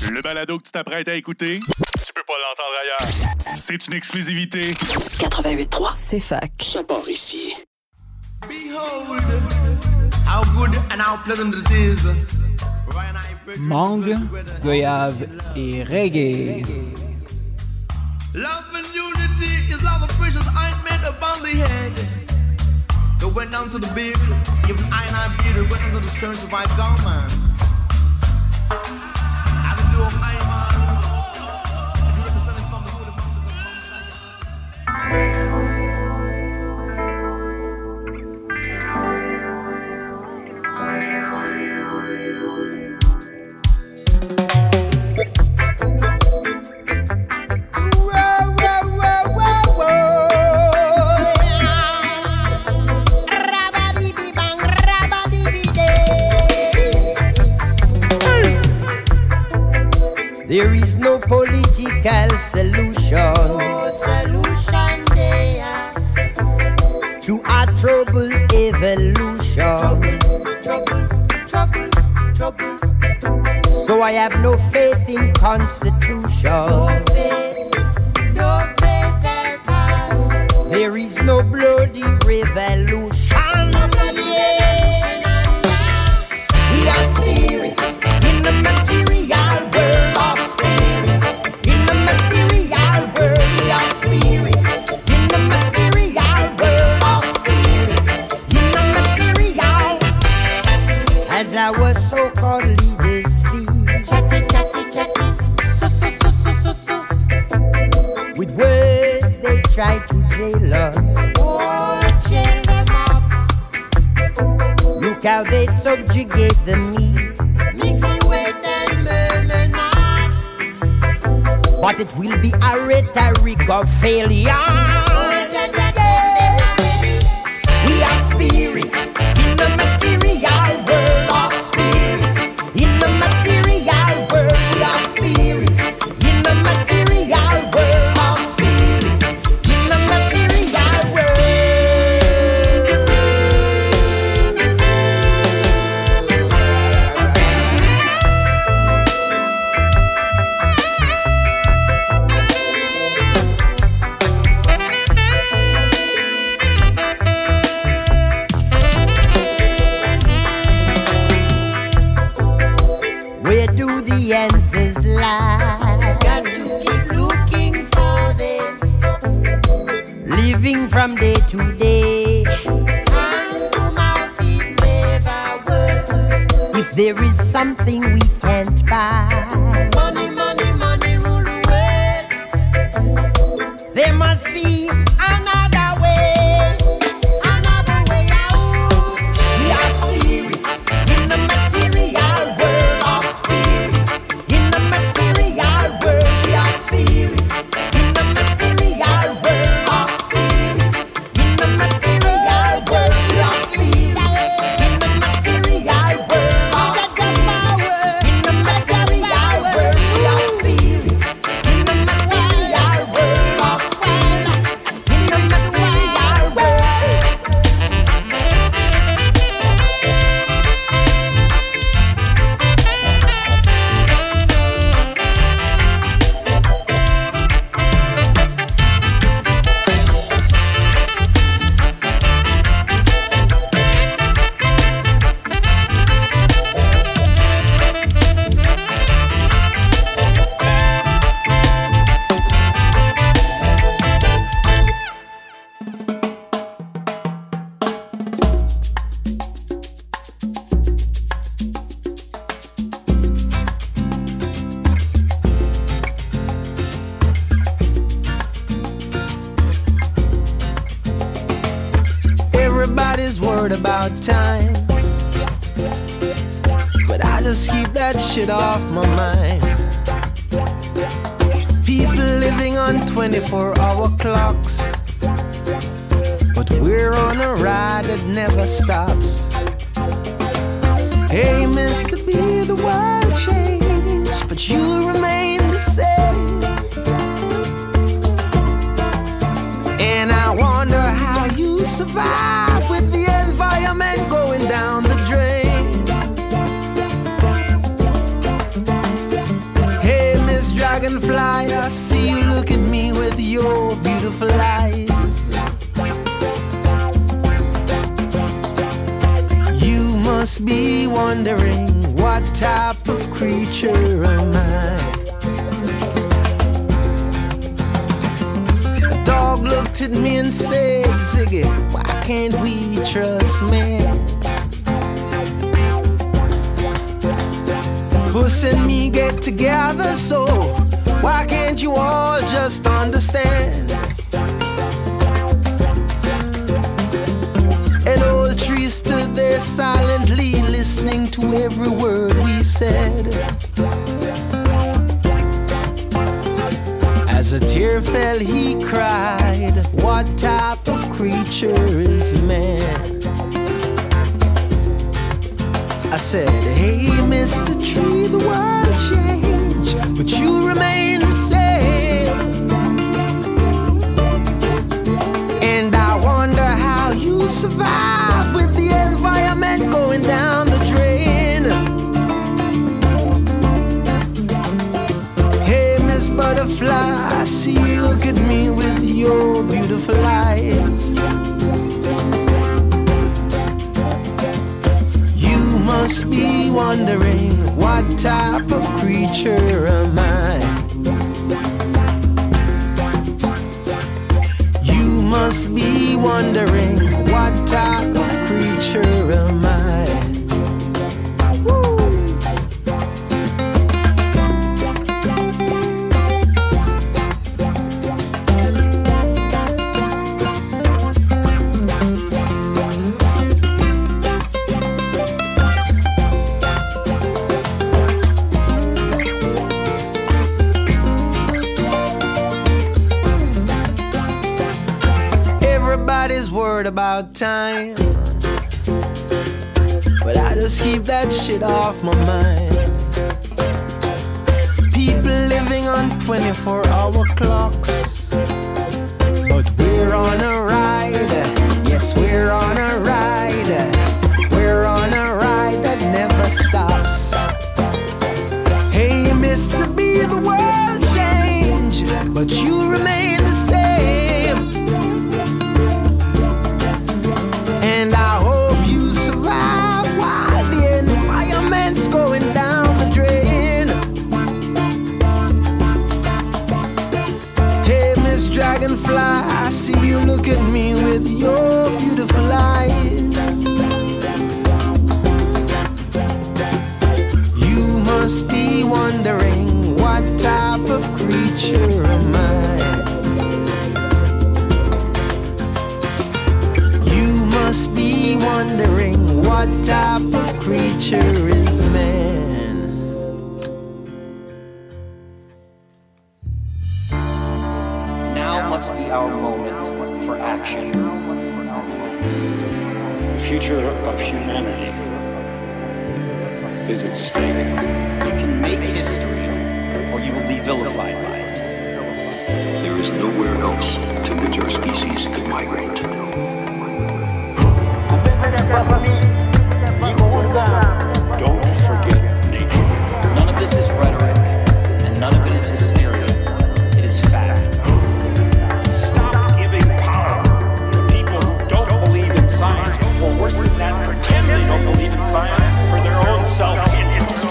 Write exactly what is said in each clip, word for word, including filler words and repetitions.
Le balado que tu t'apprêtes à écouter, tu peux pas l'entendre ailleurs. C'est une exclusivité. quatre-vingt-huit trois, c'est fac. Ça part ici. Behold, how good and how pleasant it is. Mangue, goyave et reggae. Love and unity is like the precious ointment upon the head. It went down to the beard, even I and I beard, it went into the skirts of my garment. I do of I man, I do represent it from the holy There is no political solution, no solution there to our trouble evolution. Trouble, trouble, trouble, trouble. So I have no faith in Constitution. No faith, no faith at all. There is no bloody revolution. Yes. We are spirits in the material world of spirits. In the material world, we are spirits. In the material world of spirits. In the material, as our so-called leaders speak. Chatty, chatty, chatty. So, so, so, so, so, so. With words they try to jail us. Oh, jail them up. Look how they subjugate the meek. Make me wait and murmur not. But it will be a rhetoric of failure. Oh, just that them We are spirits in the material world of spirits. In the material world, we are spirits. In the material world of spirits. In the material world. Where do the answers lie? got to keep looking for them. Living from day to day. Hand to mouth it never works. If there is something we can't buy, Money, money, money rule the world. there must be another way. Another way out. We are spirits in the material world of spirits. In the material world, we are spirits. In the material world of spirits. In the material world, we are spirits. In the material world of spirits. In the material world, we are spirits. In the material world of spirits. In the material world. Everybody's worried about time, but I just keep that shit off my mind. People living on twenty-four hour clocks, but we're on a ride that never stops. Aim is to be the world change, but you remain the same. And I wonder how you survive with the environment going down the drain. dragonfly, I see you look at me with your beautiful eyes. You must be wondering what type of creature am I. A dog looked at me and said, Ziggy, why can't we trust man? Puss and me get together, so why can't you all just understand? An old tree stood there silently, listening to every word we said. As a tear fell, he cried, what type of creature is man? I said, hey, Mister Tree, the world changed, but you remain the same. And I wonder how you survive with the environment going down the drain. Hey, Miss Butterfly, I see you look at me with your beautiful eyes. Must be wondering what type of creature am I. You must be wondering what type of creature am I. Woo. Worried about time, but I just keep that shit off my mind. People living on twenty-four hour clocks, but we're on a ride. Yes, we're on a ride. We're on a ride that never stops. Hey, Mister B, the world changed, but you remain the same. And I hope you survive while the environment's going down the drain. Hey, Miss Dragonfly, I see you look at me with your beautiful eyes. You must be wondering what type of creature am I. Must be wondering what type of creature is man. Now must be our moment for action. The future of humanity is at stake. You can make history, or you will be vilified by it. There is nowhere else to which our species could migrate. Don't forget nature. None of this is rhetoric, and none of it is hysteria. It is fact. Stop giving power to people who don't believe in science, or worse than that, pretend they don't believe in science for their own self-interest.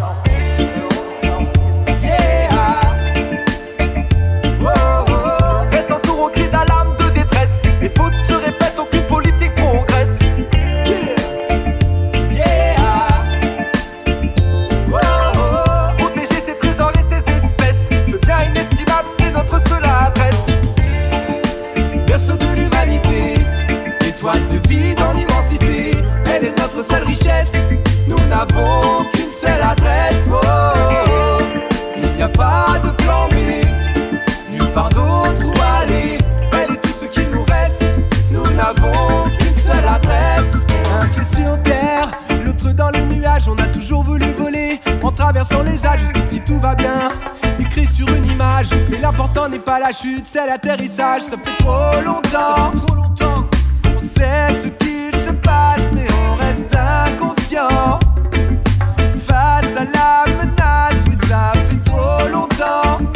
Restant sourd aux cris d'alarme de détresse. Les fautes se répètent, aucune politique progresse. Protéger ses trésors et ses espèces. Le bien inestimable est notre seule adresse. Berceau de l'humanité, étoile de vie dans l'immensité. Elle est notre seule richesse. Nous n'avons qu'une seule adresse. Oh, il n'y a pas de plan B, nulle part d'autre où aller. Elle est tout ce qu'il nous reste. Nous n'avons qu'une seule adresse. Un pied sur terre, l'autre dans les nuages. On a toujours voulu voler en traversant les âges. Jusqu'ici tout va bien, écrit sur une image. Mais l'important n'est pas la chute, c'est l'atterrissage. Ça fait trop longtemps, trop longtemps qu'on sait ce qu'il se passe, mais on reste inconscient face à la menace. Oui, ça fait trop longtemps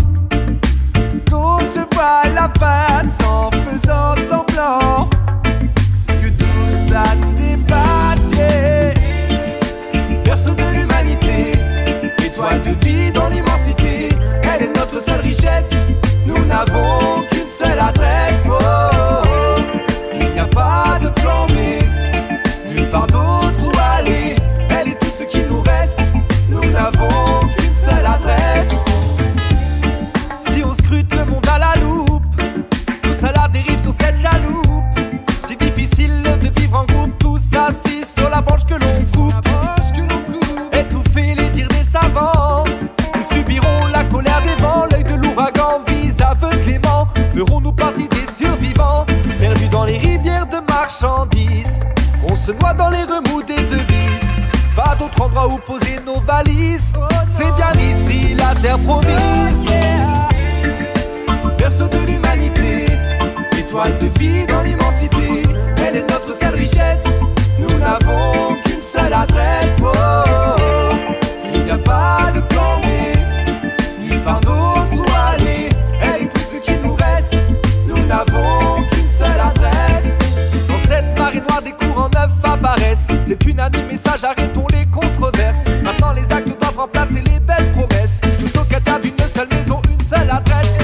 vie dans l'immensité, elle est notre seule richesse. Nous n'avons qu'une seule adresse. Oh, oh, oh. Il n'y a pas de plan B, nulle part d'autre où aller. Elle est tout ce qu'il nous reste. Nous n'avons qu'une seule adresse. Si on scrute le monde à la loupe, tous à la dérive sur cette chaloupe. C'est difficile de vivre en groupe, tous assis sur la branche que l'on coupe. Étouffer les dires des savants, nous subirons la colère des vents. L'œil de l'ouragan vise aveuglément. Ferons-nous partie des survivants, perdus dans les rivières de marchandises? On se noie dans les remous des devises. Pas d'autre endroit où poser nos valises. C'est bien ici la terre promise. Berceau de l'humanité, étoile de vie dans l'immensité, elle est notre seule richesse. Nous n'avons qu'une seule adresse. Oh, oh, oh. Il n'y a pas de plan B, nulle part d'autre où aller. Elle est tout ce qu'il nous reste. Nous n'avons qu'une seule adresse. Dans cette marée noire, des courants neufs apparaissent. C'est unanime message, arrêtons les controverses. Maintenant les actes doivent remplacer les belles promesses. Nous locataires d'une seule maison, une seule adresse.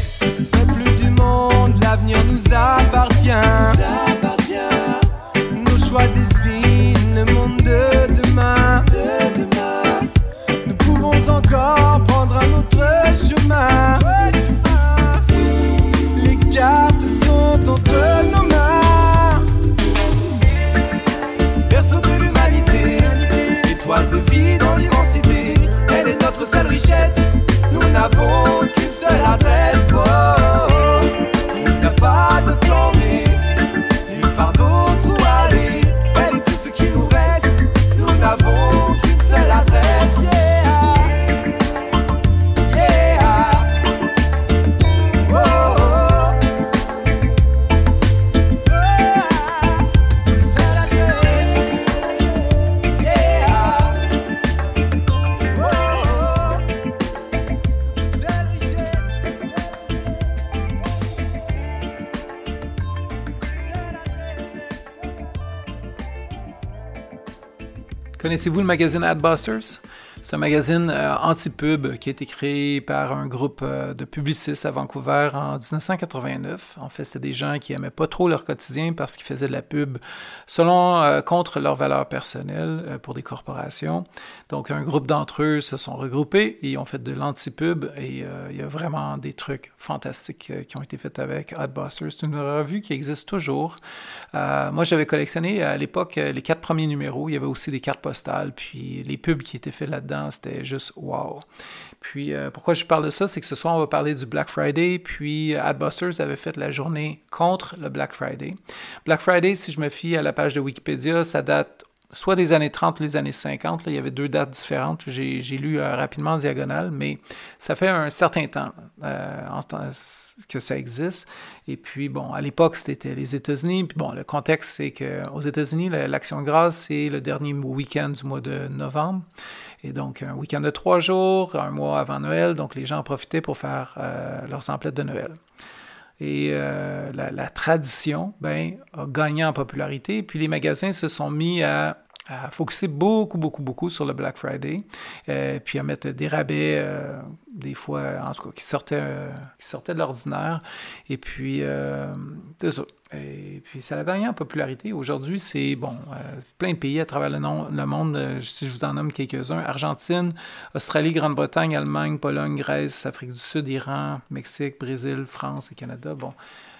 L'avenir nous appartient. nous appartient. Nos choix dessinent le monde de demain. de demain. Nous pouvons encore prendre un autre chemin. Les cartes sont entre nos mains. Berceau de l'humanité, étoile de vie dans l'immensité, elle est notre seule richesse. Nous n'avons qu'une seule adresse. Oh, oh, oh. Il n'y a pas de plan B, nulle part d'autre où aller. Elle est tout ce qu'il nous reste. Nous n'avons qu'une seule adresse. Yeah, yeah. Oh, oh, oh. Oh, seule adresse. Yeah. Oh, oh. Seule richesse. Connaissez-vous le magazine Adbusters? C'est un magazine euh, anti-pub qui a été créé par un groupe euh, de publicistes à Vancouver en dix-neuf cent quatre-vingt-neuf. En fait, c'est des gens qui n'aimaient pas trop leur quotidien parce qu'ils faisaient de la pub selon euh, contre leurs valeurs personnelles euh, pour des corporations. Donc, un groupe d'entre eux se sont regroupés et ont fait de l'anti-pub. Et euh, il y a vraiment des trucs fantastiques euh, qui ont été faits avec Adbusters. C'est une revue qui existe toujours. Euh, moi, j'avais collectionné à l'époque les quatre premiers numéros. Il y avait aussi des cartes postales, puis les pubs qui étaient faites là-dedans. C'était juste wow. Puis euh, pourquoi je parle de ça, c'est que ce soir on va parler du Black Friday, puis Adbusters avait fait la journée contre le Black Friday. Black Friday, si je me fie à la page de Wikipédia, ça date soit des années trente ou des années cinquante. Là, il y avait deux dates différentes. J'ai, j'ai lu euh, rapidement en diagonale, mais ça fait un certain temps euh, en, que ça existe. Et puis, bon, à l'époque, c'était les États-Unis. Puis bon, le contexte, c'est qu'aux États-Unis, l'Action de grâce, c'est le dernier week-end du mois de novembre. Et donc, un week-end de trois jours, un mois avant Noël. Donc, les gens en profitaient pour faire euh, leurs emplettes de Noël. Et euh, la, la tradition ben, a gagné en popularité. Puis les magasins se sont mis à, à focuser beaucoup, beaucoup, beaucoup sur le Black Friday. Euh, puis à mettre des rabais, euh, des fois, en tout cas, qui sortaient, euh, qui sortaient de l'ordinaire. Et puis, euh, c'est ça. Et puis, ça a gagné en popularité. Aujourd'hui, c'est, bon, euh, plein de pays à travers le, nom, le monde, euh, si je vous en nomme quelques-uns, Argentine, Australie, Grande-Bretagne, Allemagne, Pologne, Grèce, Afrique du Sud, Iran, Mexique, Brésil, France et Canada, bon,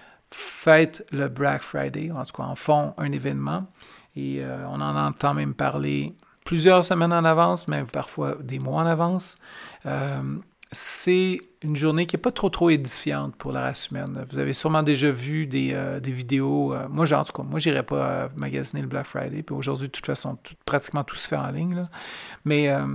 fêtent le Black Friday, en tout cas, en font un événement. Et euh, on en entend même parler plusieurs semaines en avance, même parfois des mois en avance. Euh, c'est une journée qui n'est pas trop trop édifiante pour la race humaine. Vous avez sûrement déjà vu des, euh, des vidéos. Euh, moi, en tout cas, moi, je n'irais pas euh, magasiner le Black Friday. Puis aujourd'hui, de toute façon, tout, pratiquement tout se fait en ligne. Là. Mais euh,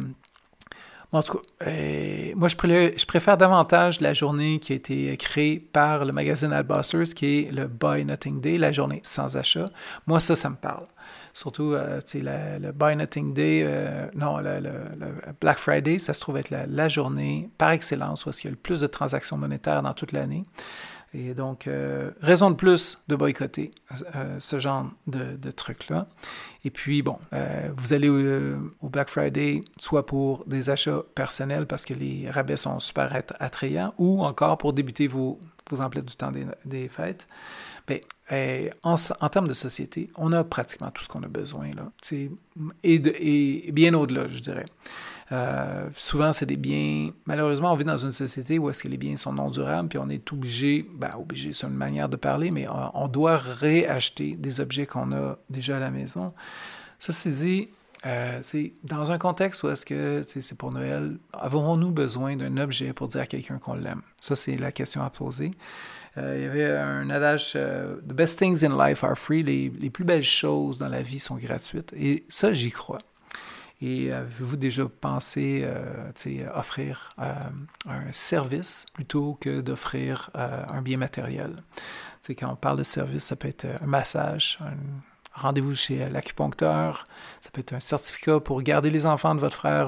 en tout cas, euh, moi, je préfère, je préfère davantage la journée qui a été créée par le magazine Adbusters, qui est le Buy Nothing Day, la journée sans achat. Moi, ça, ça me parle. Surtout, euh, tu sais, le, le Buy Nothing Day, euh, non, le, le, le Black Friday, ça se trouve être la, la journée par excellence où il y a le plus de transactions monétaires dans toute l'année. Et donc, euh, raison de plus de boycotter euh, ce genre de, de trucs-là. Et puis, bon, euh, vous allez au, au Black Friday, soit pour des achats personnels parce que les rabais sont super attrayants, ou encore pour débuter vos, vos emplettes du temps des, des fêtes. Bien, euh, en, en termes de société, on a pratiquement tout ce qu'on a besoin, là. Et, de, et bien au-delà, je dirais. Euh, souvent, c'est des biens... Malheureusement, on vit dans une société où est-ce que les biens sont non durables, puis on est obligé... Ben, obligé, c'est une manière de parler, mais on, on doit réacheter des objets qu'on a déjà à la maison. Ceci dit, euh, c'est dans un contexte où est-ce que c'est pour Noël, avons-nous besoin d'un objet pour dire à quelqu'un qu'on l'aime? Ça, c'est la question à poser. Euh, il y avait un adage euh, « The best things in life are free », les, les plus belles choses dans la vie sont gratuites. Et ça, j'y crois. Et avez-vous déjà pensé euh, offrir euh, un service plutôt que d'offrir euh, un bien matériel? T'sais, quand on parle de service, ça peut être un massage, un rendez-vous chez l'acupuncteur, ça peut être un certificat pour garder les enfants de votre frère,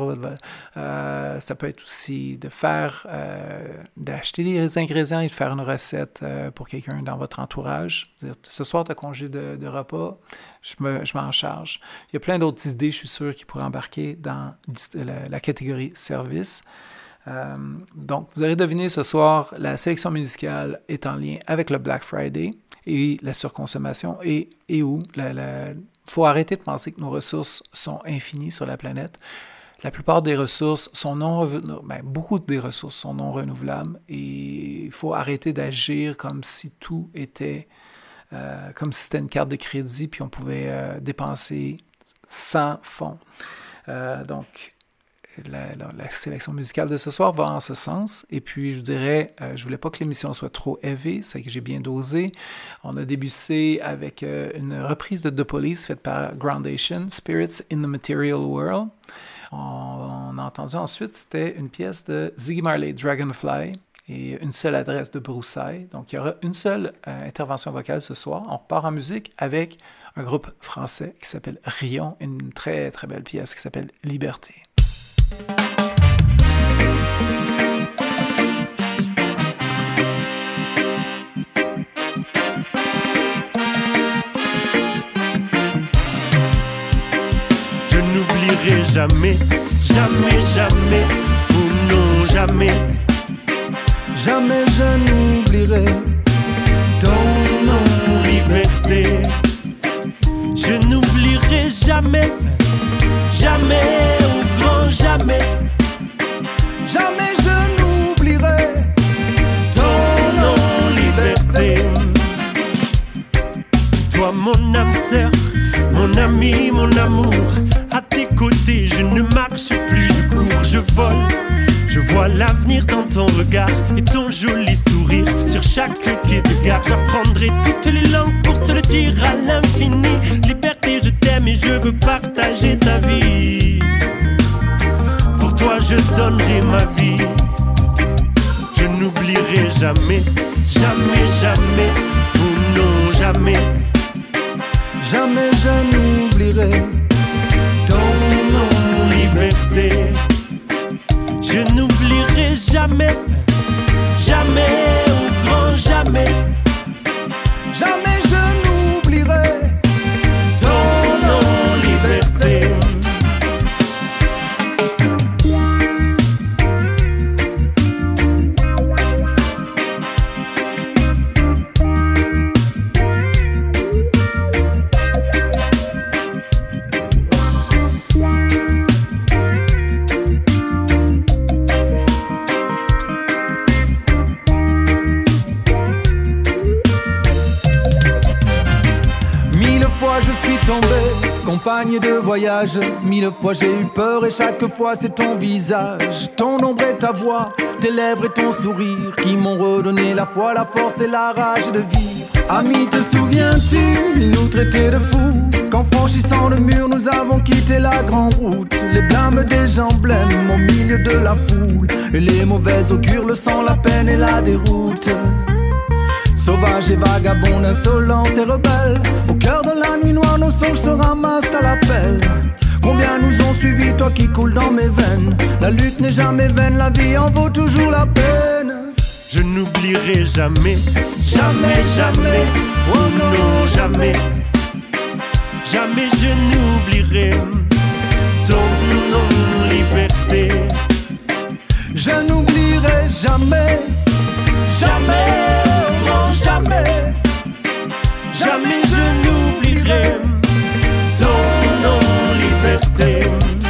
euh, ça peut être aussi de faire, euh, d'acheter les ingrédients et de faire une recette euh, pour quelqu'un dans votre entourage. Dire, ce soir, tu as congé de, de repas, je, me, je m'en charge. Il y a plein d'autres idées, je suis sûr, qui pourraient embarquer dans la, la catégorie service. Euh, donc, vous aurez deviné ce soir, la sélection musicale est en lien avec le Black Friday et la surconsommation et, et où il faut arrêter de penser que nos ressources sont infinies sur la planète. La plupart des ressources sont non ben, beaucoup des ressources sont non renouvelables et il faut arrêter d'agir comme si tout était euh, comme si c'était une carte de crédit puis on pouvait euh, dépenser sans fond. Euh, donc La, la, la sélection musicale de ce soir va en ce sens. Et puis, je vous dirais, euh, je voulais pas que l'émission soit trop heavy, c'est que j'ai bien dosé. On a débuté avec euh, une reprise de The Police faite par Groundation, Spirits in the Material World. On, on a entendu ensuite, c'était une pièce de Ziggy Marley, Dragonfly, et une seule adresse de Broussailles. Donc, il y aura une seule euh, intervention vocale ce soir. On repart en musique avec un groupe français qui s'appelle Rion, une très, très belle pièce qui s'appelle Liberté. Je n'oublierai jamais, jamais, jamais, ou non jamais, jamais je n'oublierai ton nom, liberté. Je n'oublierai jamais, jamais, au grand jamais, jamais je n'oublierai ton nom, liberté. Toi mon âme sœur, mon ami, mon amour, à tes côtés je ne marche plus, je cours, je vole. Je vois l'avenir dans ton regard et ton joli sourire. Sur chaque quai de gare, j'apprendrai toutes les langues pour te le dire à l'infini. Liberté, je t'aime et je veux partager ta vie. Pour toi, je donnerai ma vie. Je n'oublierai jamais, jamais, jamais, ou non, jamais. Jamais je n'oublierai ton nom, liberté. Je n'oublierai jamais, jamais, au grand jamais, jamais je n'oublierai ton nom, liberté. Compagne de voyage, mille fois j'ai eu peur et chaque fois c'est ton visage, ton ombre et ta voix, tes lèvres et ton sourire qui m'ont redonné la foi, la force et la rage de vivre. Ami, te souviens-tu, ils nous traitaient de fous, qu'en franchissant le mur nous avons quitté la grande route. Les blâmes des gens blêmes au milieu de la foule, et les mauvais augures, le sang, la peine et la déroute. Sauvage et vagabonde, insolente et rebelle, au cœur de la nuit noire, nos songes se ramassent à l'appel. Combien nous ont suivis, toi qui coules dans mes veines. La lutte n'est jamais vaine, la vie en vaut toujours la peine. je n'oublierai jamais, jamais, jamais, oh non, jamais, jamais je n'oublierai ton nom, liberté. Je n'oublierai jamais, jamais, non jamais, jamais je n'oublierai ton nom, liberté.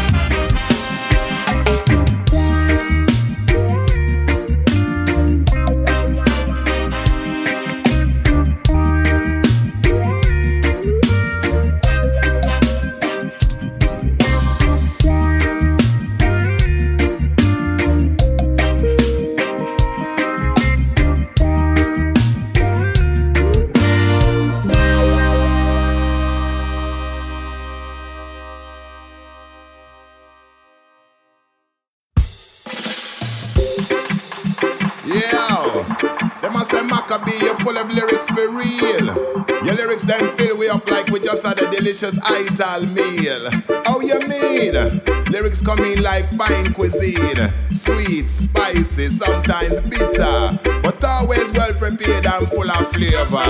Delicious ital meal. How you mean? Lyrics come in like fine cuisine. Sweet, spicy, sometimes bitter, but always well prepared and full of flavor.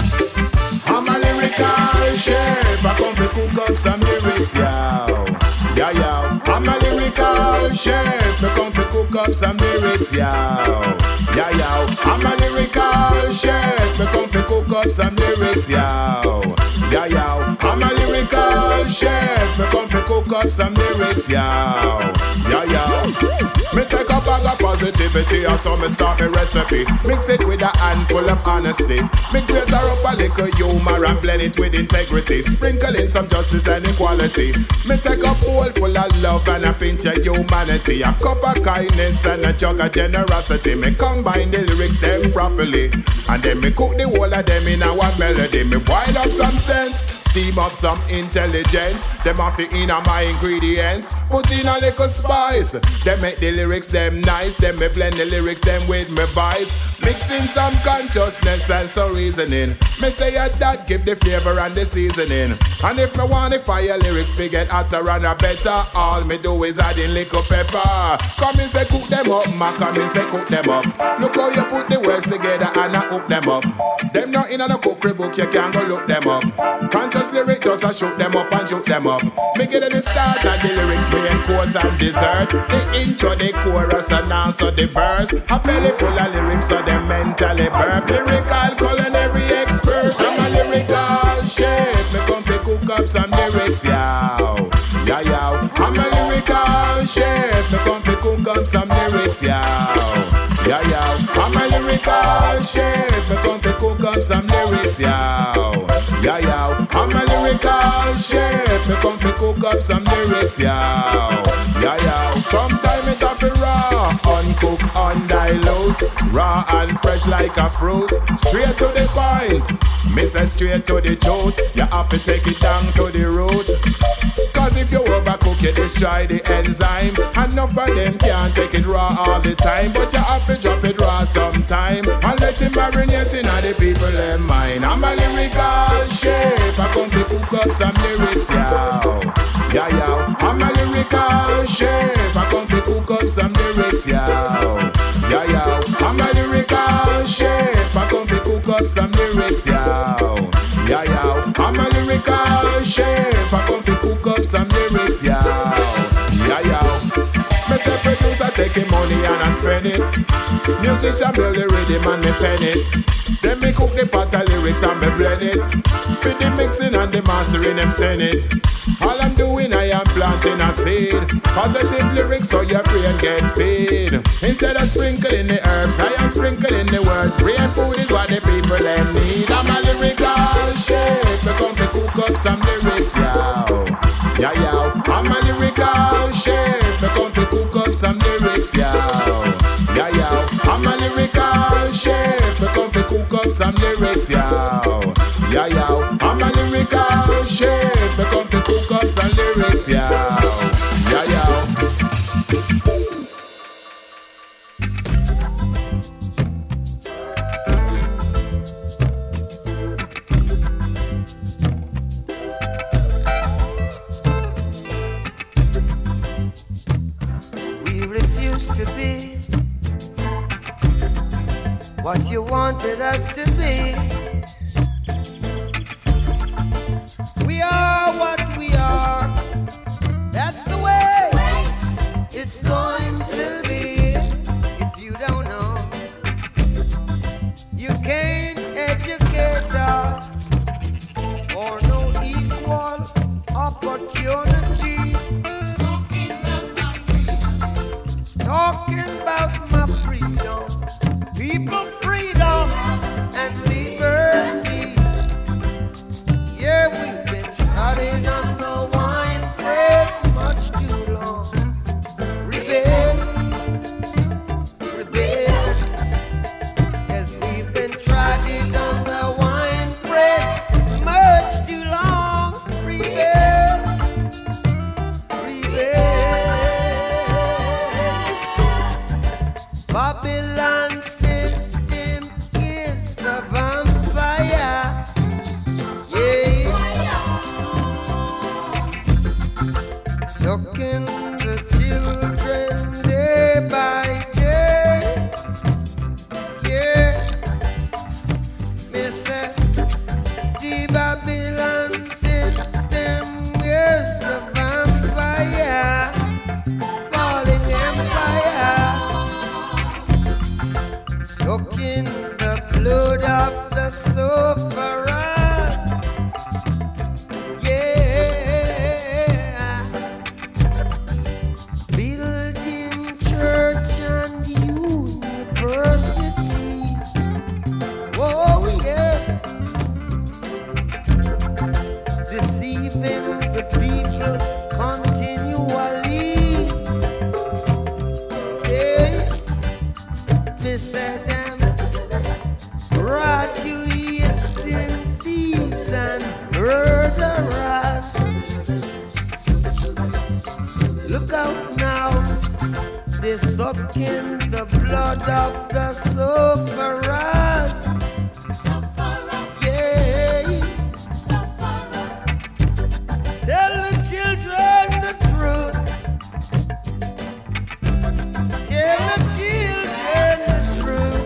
I'm a lyrical chef. I come to cook up some lyrics, yo. Yeah, yo. I'm a lyrical chef. I come to cook up some lyrics, yo. Yeah, yo. I'm a lyrical chef. I come to cook up some lyrics, yo. Yeah, yo. I'm a lyrical chef. Me come to cook up some lyrics, yo. Yeah, yo. Me take a bag of positivity, and so me start me recipe. Mix it with a handful of honesty. Me grate her up a little humor and blend it with integrity. Sprinkle in some justice and equality. Me take a bowl full of love and a pinch of humanity. A cup of kindness and a jug of generosity. Me combine the lyrics them properly, and then me cook the whole of them in a one melody. Me boil up some sense, steam up some intelligence. Them have to in my ingredients. Put in a little spice. Them make the lyrics them nice. Them me blend the lyrics them with me vice. Mix in some consciousness and some reasoning. Me say a that give the flavor and the seasoning. And if me want the fire lyrics to get hotter and a better, all me do is add in little pepper. Come and say cook them up, ma come and say cook them up. Look how you put the words together and I hook them up. Them not in a cookery book, you can't go look them up. Conscious lyrics just a shoot them up and shoot them up. Me get in the start of the lyrics, main course and dessert. The intro, the chorus and also the verse. A belly full of lyrics so they mentally burp. Lyrical culinary expert, I'm a lyrical chef. Me come to cook up some lyrics, yow. Yeah, yow. I'm a lyrical chef. Me come to cook up some lyrics, yow. Yeah, yow. I'm a lyrical chef. Me come to cook up some lyrics, yow. Yeah, yow. I'm a lyrical chef. Me come to cook up some lyrics, yow. Yeah, yow. Sometimes it have to raw, uncooked, undilute, raw and fresh like a fruit. Straight to the point, me say straight to the truth. You have to take it down to the root. Cause if you overcook, you destroy the enzyme. Enough of them can't take it raw all the time, but you have to drop it raw sometime and let it marinate in all the people in mind. I'm a lyrical chef. I come to cook up some lyrics, yow. Yeah, yow. I'm a lyrical chef. I come to cook up some lyrics, yow. Yeah, yow. I'm a lyrical chef. I come to cook up some lyrics, yow. Yeah, yow. I'm a lyrical chef. I come to cook up some lyrics, yow. Yeah, yow. Me say producer taking money and I spend it. Musician build the rhythm and me pen it. Then me cook the pot of lyrics and me blend it. With the mixing and the mastering them send it. All I'm doing I am planting a seed. Positive lyrics so your brain get feed. Instead of sprinkling the herbs, I am sprinkling the words. Brain food is what the people them need. I'm a lyrical chef. Me come to cook up some lyrics, yow. Yeah, yow. I'm a lyrical chef. Me come to cook up some lyrics, yow. Yeah, yow. I'm a lyrical chef. Me come to cook up some lyrics, yow. Yeah, yow. I'm a lyrical chef. Me come to cook up some lyrics, yow. Yeah, yow. We refuse to be what you wanted us to be. We are what we are. That's the way it's going to be. If you don't know, you can't educate us or no equal opportunity. Talking about my freedom, people freedom and liberty. Yeah, we've been trodden on the wine press much too long. Rebel, rebel. Yes, we've been trodden on the wine press much too long. Rebel, rebel. Babylon system is the vampire. Yeah. Sucking the children day by day. Yeah. Me say the Babylon system is the vampire. Falling empire. Sucking the blood of the sufferers. Yeah. Building church and university. Oh yeah. Deceiving the people continually. Yeah. They said them graduating thieves and murderers. Look out now, they're sucking the blood of the sufferers. Yeah. Tell the children the truth. Tell the children the truth.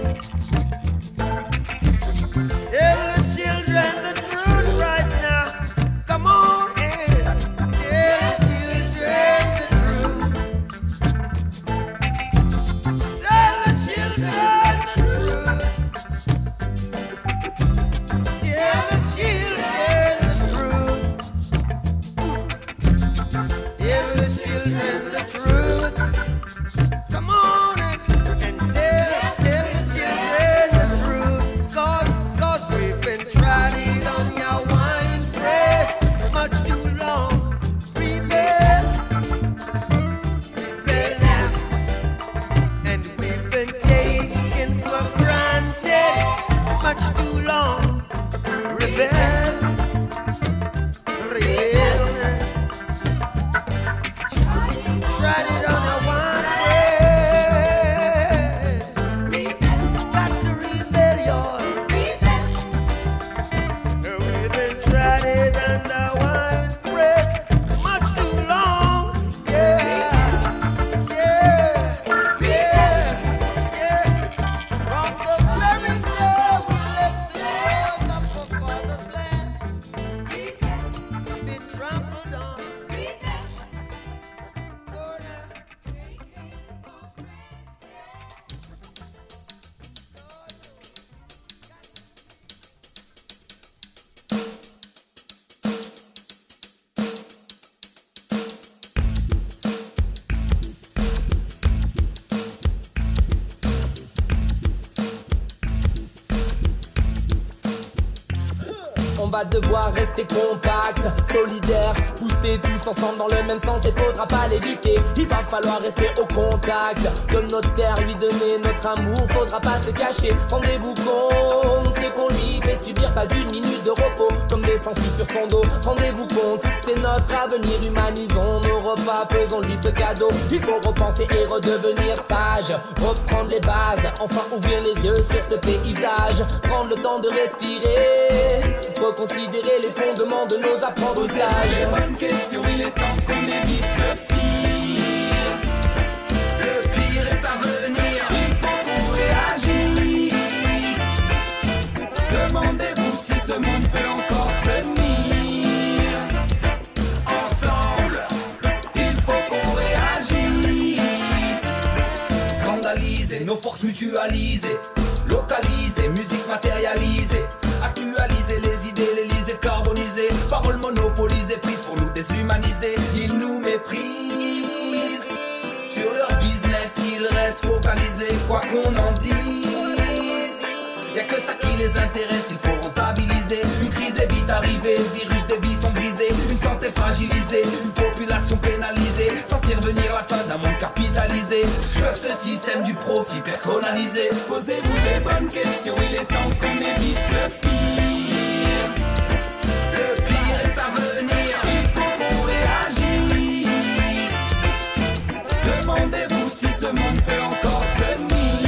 Tell the children the truth right now. Come on in. Tell the children the truth. Tell the children the truth. Tell the children the truth. Tell the children the truth. Come on and, and tell, tell the children the truth. Cause, cause we've been trying on your wine press much too long. Rebel, rebel now. And we've been taken for granted much too long. Rebel, rebel now. Tried it on your wine press. Got to rebel, y'all. We've been trying it on the wine press much too long. Yeah, yeah, yeah, yeah. From the very day we left the doors of our father's land, we've been trampled on. On va devoir rester compact, solidaire, pousser tous ensemble dans le même sens, il faudra pas l'éviter. Il va falloir rester au contact de notre terre, lui donner notre amour, faudra pas se cacher. Rendez-vous compte, ce qu'on lui fait subir, pas une minute de repos, comme des sangsues sur son dos. Rendez-vous compte, c'est notre avenir, humanisons nos repas, faisons-lui ce cadeau. Il faut repenser et redevenir sage, reprendre les bases, enfin ouvrir les yeux sur ce paysage, prendre le temps de respirer, reconsidérer les fondements de nos apprentissages. C'est une bonne question, il est temps qu'on évite le pire. Le pire est à venir, il faut qu'on réagisse. rivaliser, nos forces mutualisées, localisées, musique matérialisée, actualiser les idées, l'Élysée carbonisée, paroles monopolisées, prises pour nous déshumaniser. Ils nous méprisent, sur leur business ils restent focalisés, quoi qu'on en dise. Y'a que ça qui les intéresse, il faut rentabiliser. Une crise est vite arrivée, le virus des vies sont brisés, une santé fragilisée, une population pénalisée, sentir venir la fin d'un monde capitalisé. Fuck ce système du profit personnalisé. Posez-vous les bonnes questions, il est temps qu'on évite le pire. Le pire est à venir, il faut qu'on réagisse. Demandez-vous si ce monde peut encore tenir.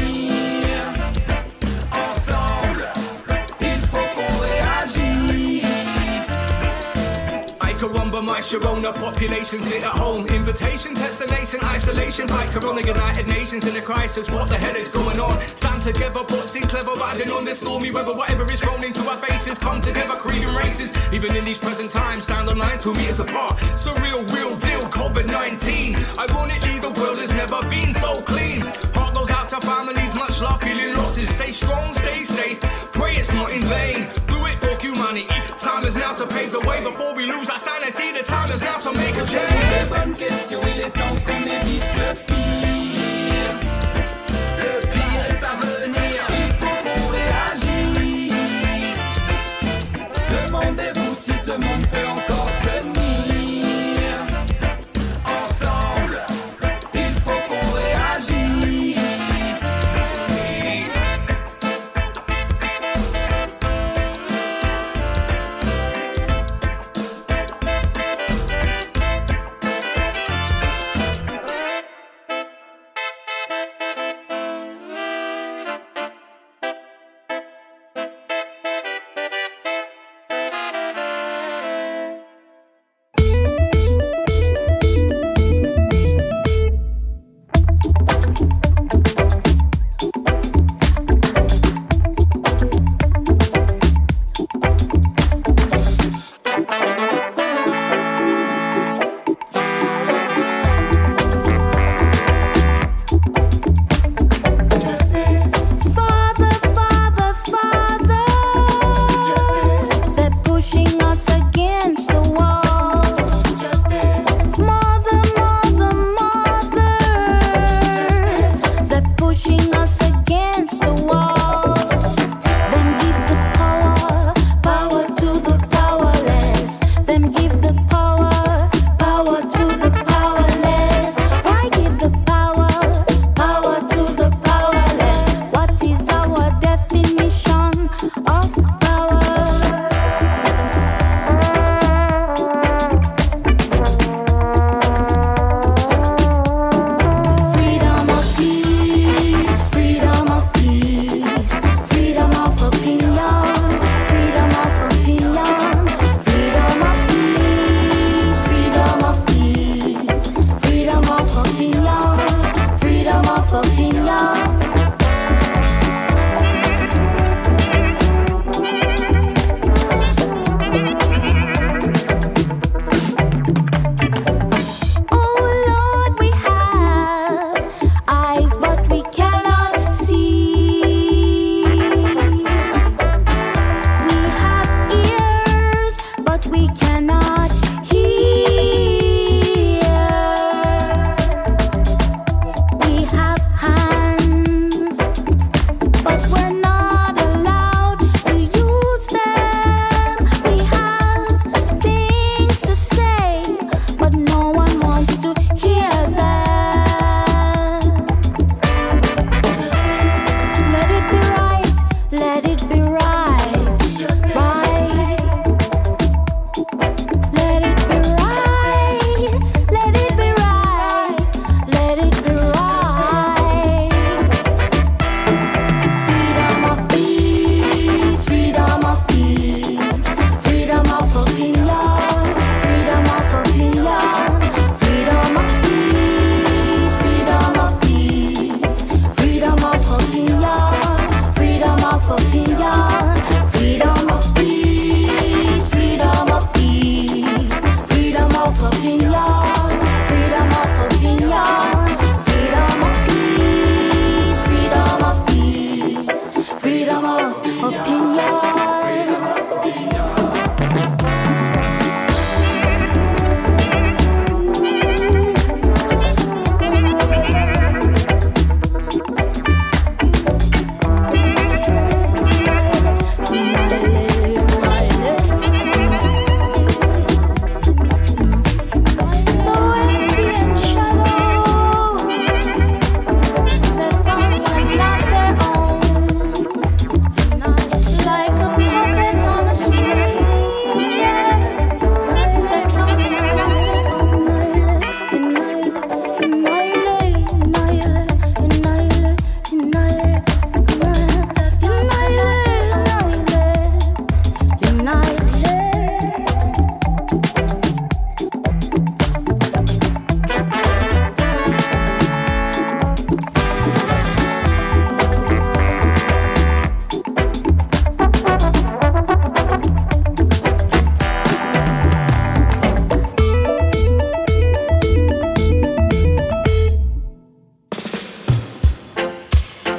Ensemble, il faut qu'on réagisse. I Corona, my Sharona, population sit at home. Invitation, destination, isolation, fight Corona, United Nations in a crisis. What the hell is going on? Stand together, put see clever, riding on the stormy weather. Whatever is thrown into our faces, come together, creating races. Even in these present times, stand online two meters apart. Surreal, real deal, COVID nineteen. Ironically, the world has never been so clean. Heart goes out to families, much love, feeling losses. Stay strong, stay safe, pray it's not in vain. Do it for humanity. Time is now to pave the way before we lose our sanity. The time is now to make a change. Les bonnes questions, il est temps qu'on évite le pire. Le pire est à venir, il faut qu'on réagisse. Demandez-vous si ce monde peut encore tenir. Ensemble, il faut qu'on réagisse.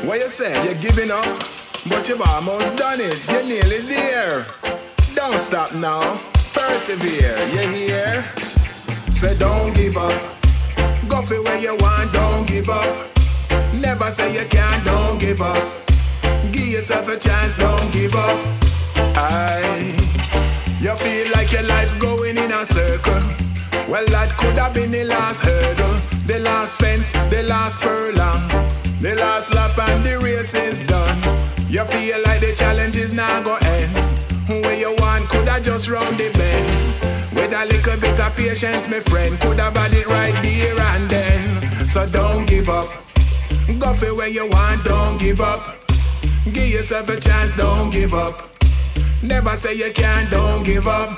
What you say? You're giving up? But you've almost done it. You're nearly there. Don't stop now. Persevere. You hear? Say don't give up. Go for where you want. Don't give up. Never say you can't. Don't give up. Give yourself a chance. Don't give up. Aye. You feel like your life's going in a circle. Well, that could have been the last hurdle, the last fence, the last furlong, the last lap and the race is done. You feel like the challenge is now go end. Where you want could have just round the bend. With a little bit of patience, my friend, could have had it right there and then. So don't give up. Go for where you want, don't give up. Give yourself a chance, don't give up. Never say you can't, don't give up.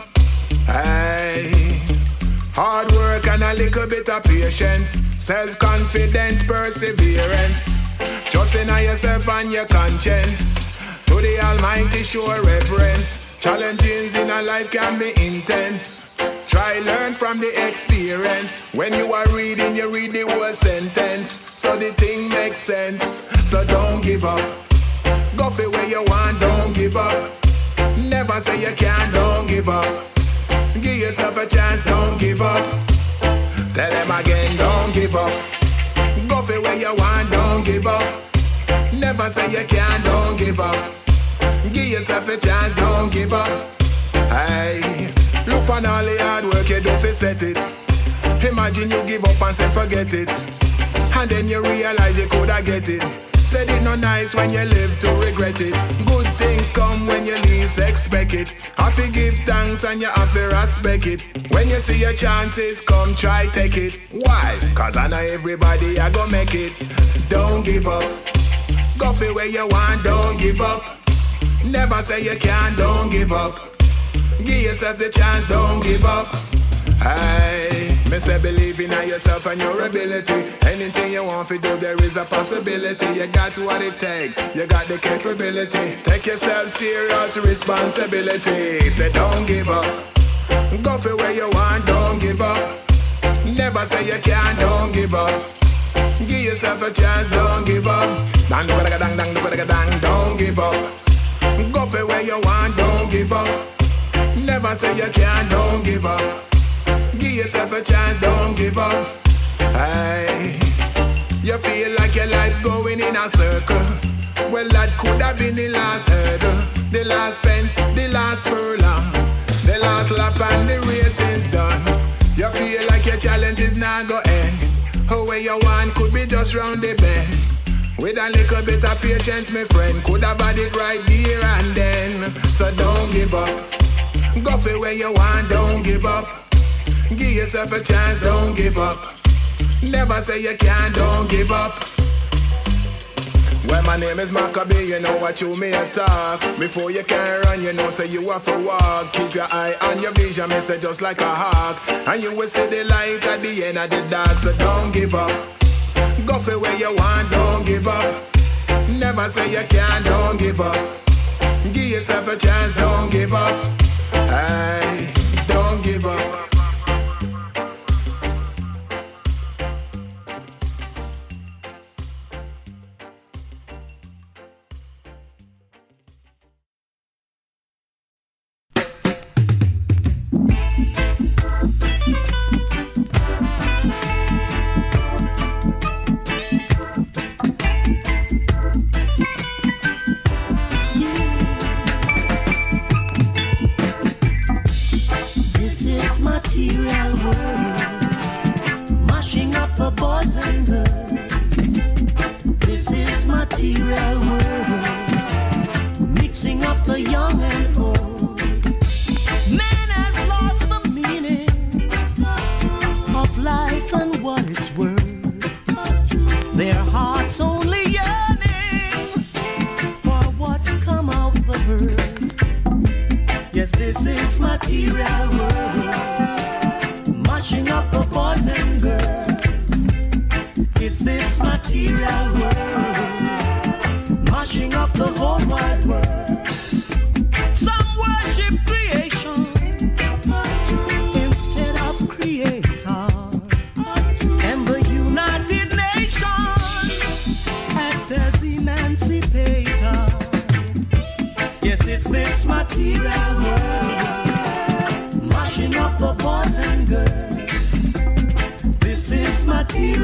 Hey. Hard work and a little bit of patience, self-confidence, perseverance. Trusting on yourself and your conscience. To the Almighty show reverence. Challenges in a life can be intense. Try learn from the experience. When you are reading, you read the whole sentence, so the thing makes sense. So don't give up. Go for where you want, don't give up. Never say you can't, don't give up. Give yourself a chance, don't give up. Tell them again, don't give up. Go for where you want, don't give up. Never say you can't, don't give up. Give yourself a chance, don't give up. Hey, look on all the hard work you do for set it. Imagine you give up and say forget it. And then you realize you coulda get it. Said it not nice when you live to regret it. Good things come when you least expect it. Have to give thanks and you have to respect it. When you see your chances come, try take it. Why? Cause I know everybody I go make it. Don't give up. Go for where you want, don't give up. Never say you can't, don't give up. Give yourself the chance, don't give up. Hey, me say believe in yourself and your ability. Anything you want to do, there is a possibility. You got what it takes, you got the capability. Take yourself serious responsibility. Say don't give up. Go for where you want, don't give up. Never say you can't, don't give up. Give yourself a chance, don't give up. Dang, dang, dang, dang, dang, don't give up. Go for where you want, don't give up. Never say you can't, don't give up. Give yourself a chance, don't give up. Hey, you feel like your life's going in a circle. Well, that could have been the last hurdle, the last fence, the last furlong, the last lap and the race is done. You feel like your challenge is not gonna end. Oh, where you want could be just round the bend. With a little bit of patience, my friend, could have had it right there and then. So don't give up. Go for where you want, don't give up. Give yourself a chance, don't give up. Never say you can't, don't give up. Well, my name is Maccabee, you know what you may talk. Before you can run, you know, say you have to walk. Keep your eye on your vision, me say just like a hawk. And you will see the light at the end of the dark, so don't give up. Go for where you want, don't give up. Never say you can't, don't give up. Give yourself a chance, don't give up. Hey, don't give up. Material world, mashing up the boys and girls. This is material world, mixing up the young and old. Man has lost the meaning of life and what it's worth. Their hearts only yearning for what's come out the earth. Yes, this is material world, mashing up the boys and girls. It's this material world, mashing up the whole wide world. Some worship creation instead of creator. And the United Nations act as imagination.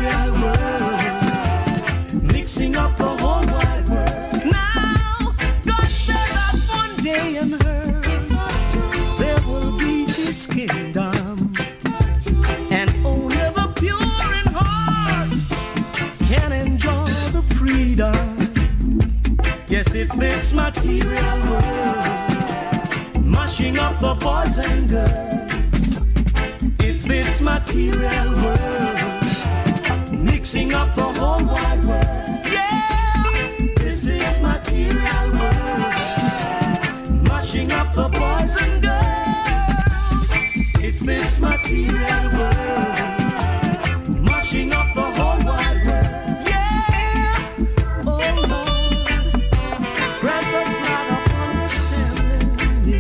material world, mixing up the whole wide world. Now, God said that one day in her there will be His kingdom, and only the pure in heart can enjoy the freedom. Yes, it's this material world, mashing up the boys and girls. It's this material world, mixing up the whole wide world. Yeah, this is material world, mashing up the boys and girls. It's this material world, mashing up the whole wide world. Yeah, oh Lord, grant us not of understanding.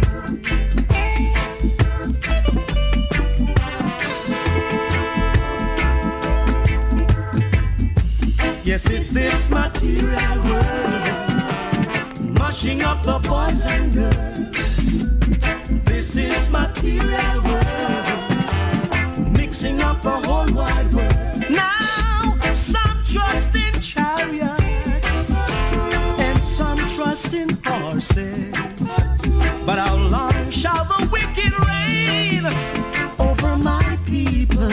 Yes, it's this material world, mashing up the boys and girls. This is material world, mixing up the whole wide world. Now, some trust in chariots and some trust in horses. But how long shall the wicked reign over my people?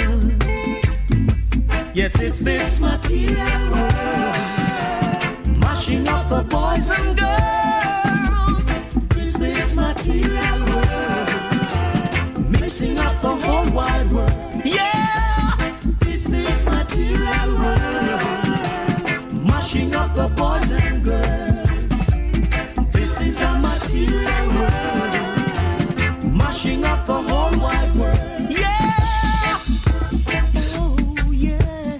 Yes, it's this material world, mashing up the boys and girls. It's this material world, mixing up the whole wide world. Yeah, it's this material world, mashing up the boys and girls. This is a material world, mashing up the whole wide world. Yeah, oh yeah.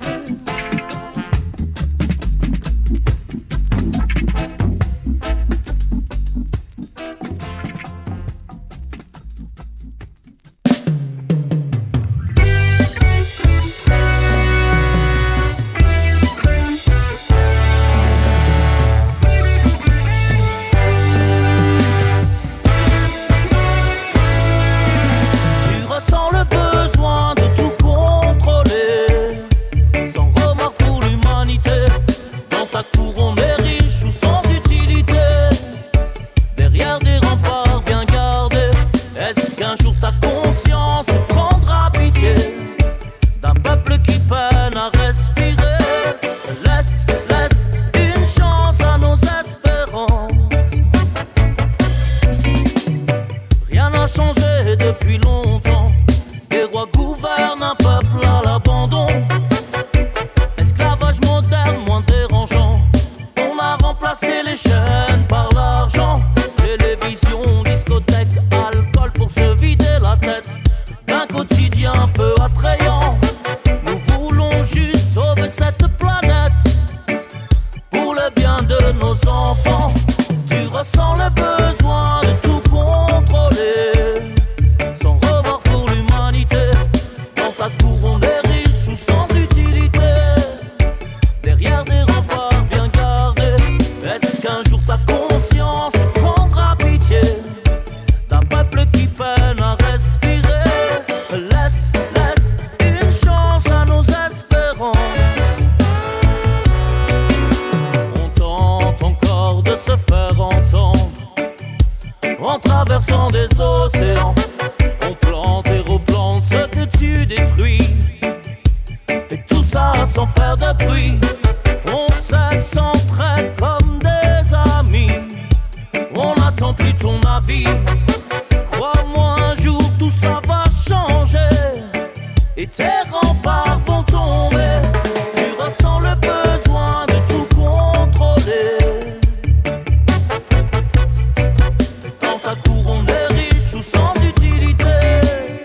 Tu ressens le besoin de tout contrôler, sans remords pour l'humanité. Dans ta cour on est riche ou sans utilité, derrière des remparts bien gardés. Est-ce qu'un jour ta conscience prendra pitié d'un peuple qui peine à respirer? Laisse, laisse une chance à nos espérances. Rien n'a changé depuis longtemps. Des rois gouvernent un peuple à l'abandon. Esclavage moderne, moins dérangeant. On a remplacé les chaînes par l'argent. Télévision, discothèque, alcool pour se vider la tête d'un quotidien peu attrayant. Nous voulons juste sauver cette planète pour le bien de nos enfants. Tu ressens le besoin de tout contrôler, sans remords pour l'humanité. Dans ta cour on est riche ou sans utilité, derrière des remparts bien gardés. Est-ce qu'un jour ta conscience prendra pitié d'un peuple qui peine à respirer? Laisse, laisse une chance à nos espérances. On tente encore de se faire entendre en traversant des océans. On plante et replante ce que tu détruis, et tout ça sans faire de bruit. On s'aide, s'entraide comme des amis. On n'attend plus ton avis. Crois-moi, un jour tout ça va changer et tes remparts vont tomber. Tu ressens le besoin de tout contrôler. Dans ta cour on est riche ou sans utilité.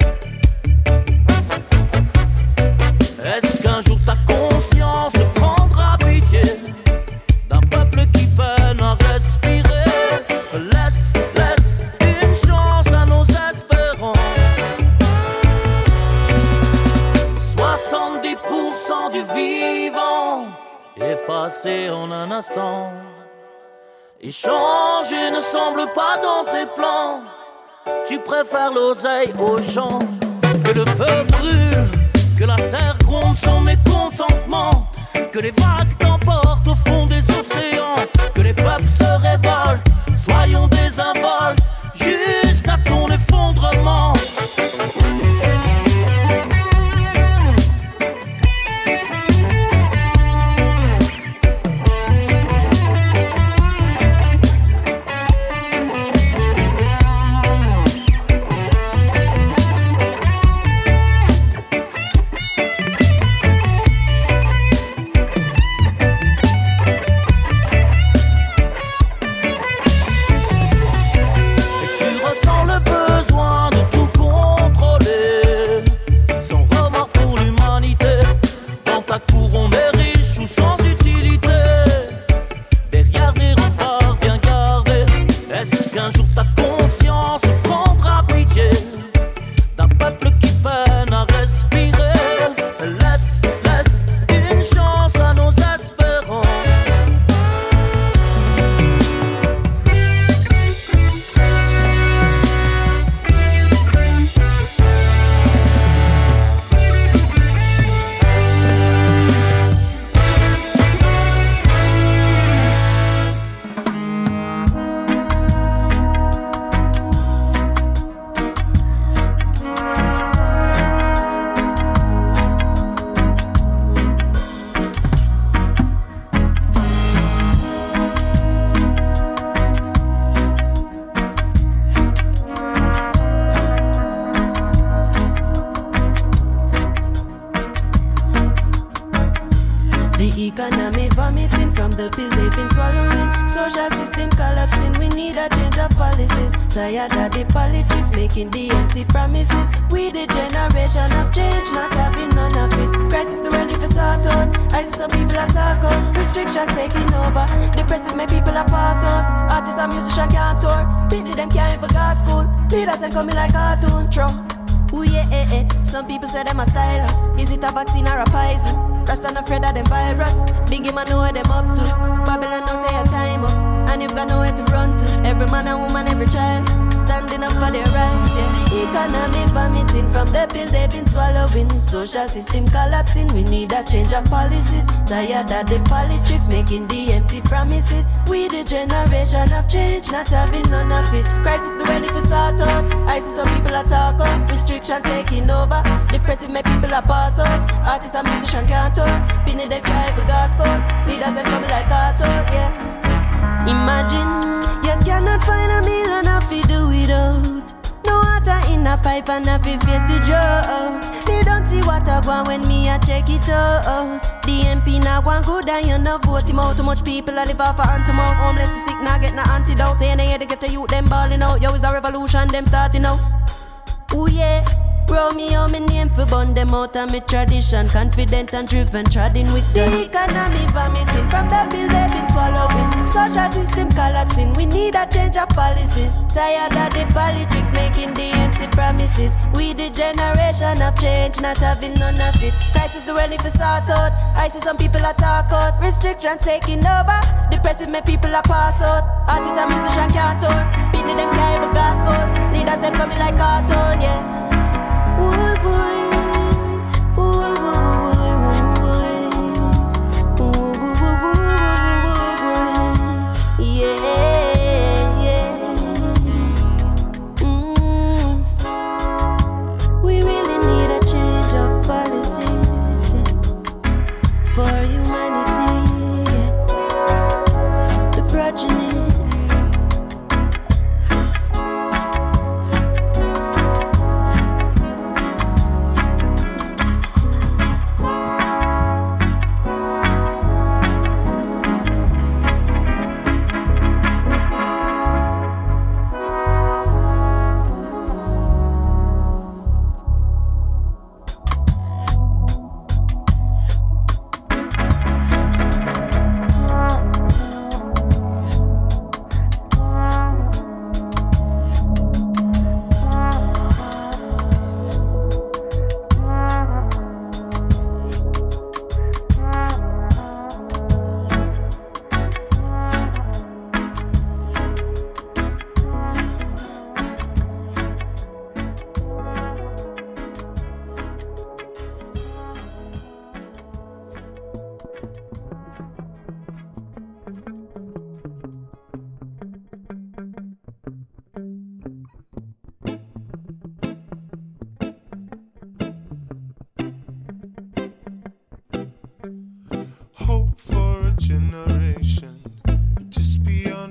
Est-ce qu'un jour ta conscience prendra pitié d'un peuple qui peine à respirer? Laisse, laisse une chance à nos espérances. soixante-dix pour cent du vivant effacé en un instant. Échanger ne semble pas dans tes plans. Tu préfères l'oseille aux gens. Que le feu brûle, que la terre gronde son mécontentement. l'effondrement, que les vagues t'emportent au fond des océans, que les peuples se révoltent, soyons désinvoltes jusqu'à ton effondrement. Social system collapsing, we need a change of policies. Tired of the politics, making the empty promises. We the generation of change, not having none of it. Crisis the when if it's sort out. I see some people are talk out. Restrictions taking over. Depressive make people are pass out. Artists and musicians can't talk. Pinning them can't even gas code. Leaders them coming like cartoon, yeah. Imagine, you cannot find a meal and have to do without. No water in a pipe and have to face the drought. Me don't see water going when me a check it out. The M P now one good and you no vote him out. Too much people a live off a hand to mouth. Homeless, the sick now get no antidote. Saying they here to get the youth them balling out. Yo, it's a revolution, them starting out. Ooh yeah. Romeo, me name for bun them out of me tradition. Confident and driven, treading with them. The economy vomiting from the bill they've been swallowing. Social system collapsing, we need a change of policies. Tired of the politics making the empty promises. We the generation of change, not having none of it. Crisis the well if it's sort out. I see some people are talk out. Restrictions taking over. Depressive make people are pass out. Artists and musicians can't tour. Pinning them can't even gas code. Leaders them coming like cartoon, yeah. Ooh boy, ooh boy, ooh boy, ooh boy, yeah, yeah. Mm. We really need a change of policies for humanity, the progeny.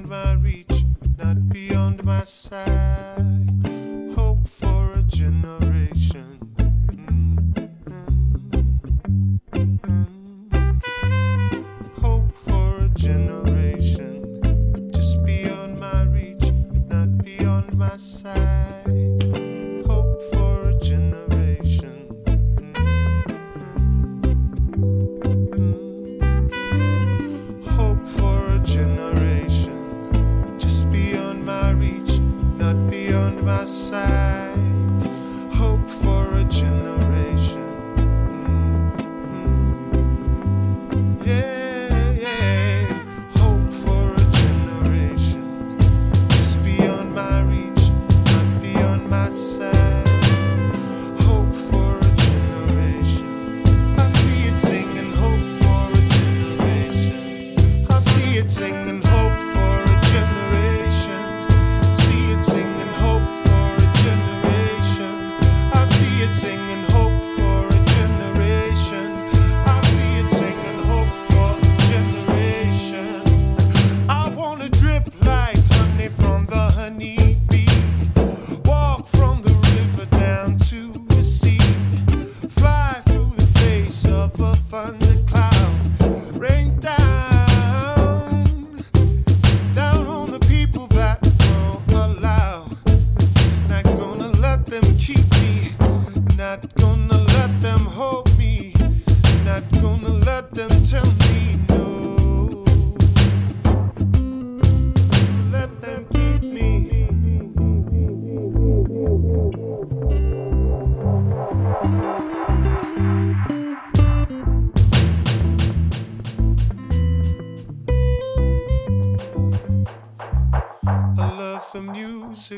beyond my reach, not beyond my sight. Hope for a generation. Hope for a generation, just beyond my reach, not beyond my sight. Hope for a generation. Hope for a generation, just beyond my reach, not beyond my sight. Hope for a generation. Yeah, yeah. Hope for a generation, just beyond my reach, not beyond my sight. Hope for a generation. I see it singing, hope for a generation. I see it singing, hope for a generation. See it singing, hope for a generation. I see it singing, hope for a generation. I see it singing, hope for a generation. I wanna drip like honey from the honeybee. Walk from the river down to the sea. Fly through the face of a thundercloud. Rain down, down on the people that won't allow. Not gonna let them keep me. Not gonna let them hold me. Not gonna let them tell me no. Let them keep me. I love the music.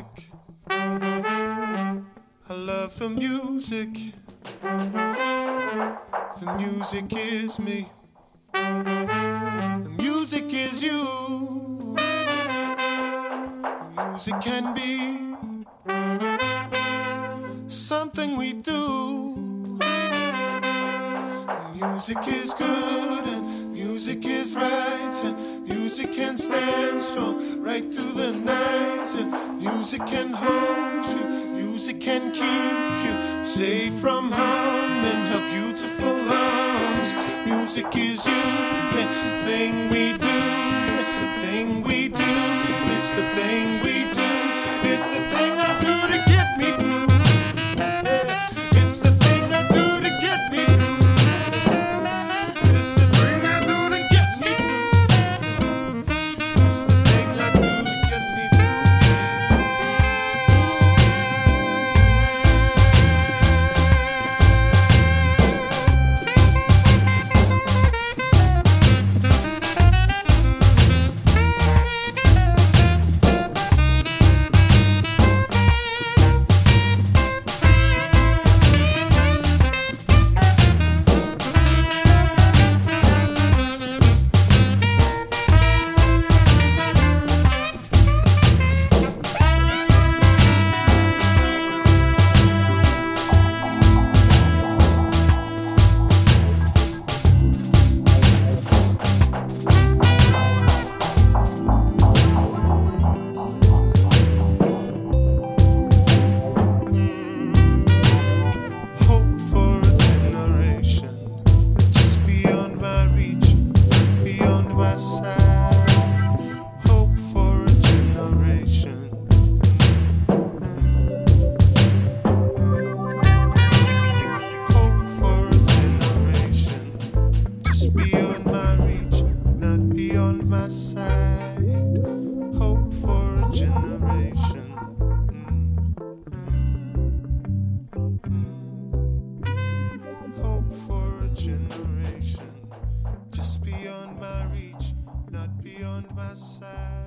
I love the music. The music is me. The music is you. The music can be something we do. Music is good and music is right, and music can stand strong right through the night, and music can hold you, music can keep you safe from harm in her beautiful arms. Music is you, the thing we do, it's the thing we do, it's the thing we do, it's the thing I do to get me through. Yeah, it's the thing I do to get me through. It's the thing I do to get me through. It's the thing I do to get me generation, just beyond my reach, not beyond my sight.